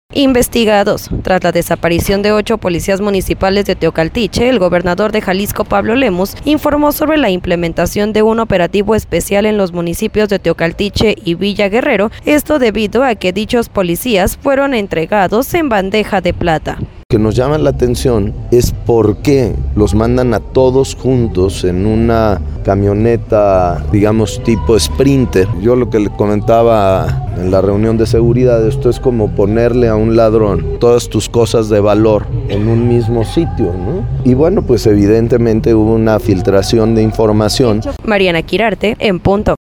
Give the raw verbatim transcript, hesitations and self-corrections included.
Investigados. Tras la desaparición de ocho policías municipales de Teocaltiche, el gobernador de Jalisco, Pablo Lemus, informó sobre la implementación de un operativo especial en los municipios de Teocaltiche y Villa Guerrero, esto debido a que dichos policías fueron entregados en bandeja de plata. Lo que nos llama la atención es por qué los mandan a todos juntos en una camioneta, digamos, tipo Sprinter. Yo lo que le comentaba en la reunión de seguridad, esto es como ponerle a un ladrón todas tus cosas de valor en un mismo sitio, ¿no? Y bueno, pues evidentemente hubo una filtración de información. Mariana Quirarte, en punto.